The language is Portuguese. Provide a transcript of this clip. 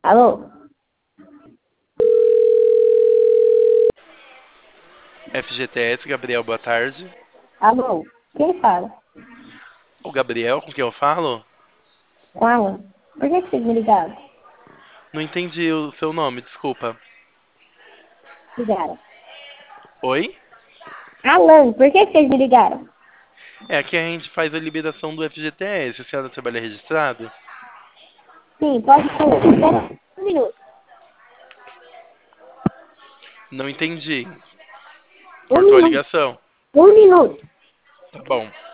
Alô? FGTS, Gabriel, boa tarde. Alô? Quem fala? O Gabriel, com quem eu falo? Fala. Por que vocês me ligaram? Não entendi o seu nome, desculpa. Ligaram. Oi? Alan, por que vocês me ligaram? É aqui a gente faz a liberação do FGTS. A senhora trabalha registrado? Sim, pode falar. Espera um minuto. Não entendi. Um Cortou a minuto. ligação. Um minuto. Tá bom.